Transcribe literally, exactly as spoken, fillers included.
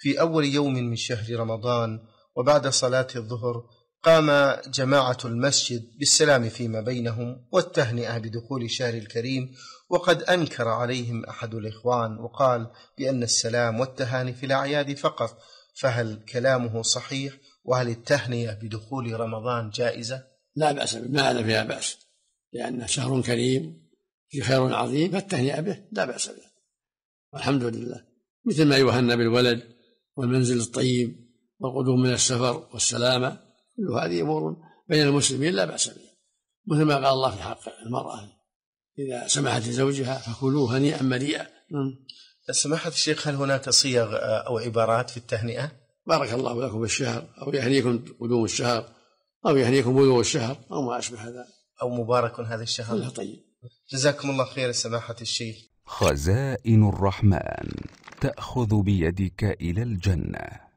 في أول يوم من شهر رمضان وبعد صلاة الظهر قام جماعة المسجد بالسلام فيما بينهم والتهنئة بدخول الشهر الكريم، وقد أنكر عليهم أحد الإخوان وقال بأن السلام والتهاني في الأعياد فقط، فهل كلامه صحيح؟ وهل التهنئة بدخول رمضان جائزة؟ لا بأس به، ما هذا فيها بأس، لأنه شهر كريم في خير عظيم، فالتهنئة به لا بأس به، والحمد لله. مثل ما يهنى بالولد والمنزل الطيب والقدوم من السفر والسلامة، كل هذه أمور بين المسلمين لا بأس بها، مثل ما قال الله في حق المرأة إذا سمحت لزوجها فكلوا هنيئا مريئا. سماحة الشيخ، هل هناك صيغ أو عبارات في التهنئة؟ بارك الله لكم بالشهر، أو يهنيكم قدوم الشهر، أو يهنيكم بلوغ الشهر، أو ما أشبه هذا، أو مبارك هذا الشهر. كلها طيب. جزاكم الله خير سماحة الشيخ. خزائن الرحمن تأخذ بيدك إلى الجنة.